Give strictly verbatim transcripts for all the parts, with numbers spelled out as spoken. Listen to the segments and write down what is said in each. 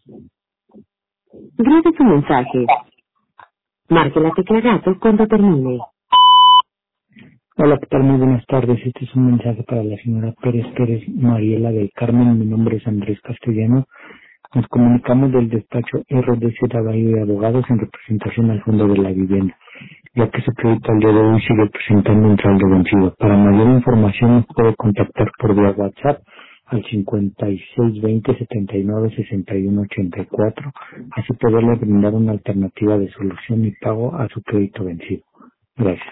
Grabe su mensaje. Marque la tecla gato cuando termine. Hola, ¿qué tal? Muy buenas tardes. Este es un mensaje para la señora Pérez Pérez Mariela del Carmen. Mi nombre es Andrés Castellano. Nos comunicamos del despacho R D Z Bahía de Abogados en representación al Fondo de la Vivienda, ya que su crédito al día de hoy sigue presentando un saldo vencido. Para mayor información nos puede contactar por vía WhatsApp al cincuenta y seis veinte setenta y nueve sesenta y uno ochenta y cuatro, así poderle brindar una alternativa de solución y pago a su crédito vencido. Gracias.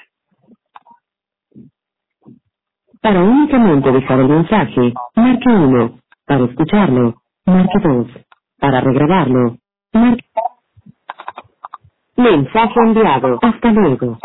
Para únicamente dejar el mensaje, marque uno. Para escucharlo, marque dos. Para regrabarlo, marque... Mensaje enviado. Hasta luego.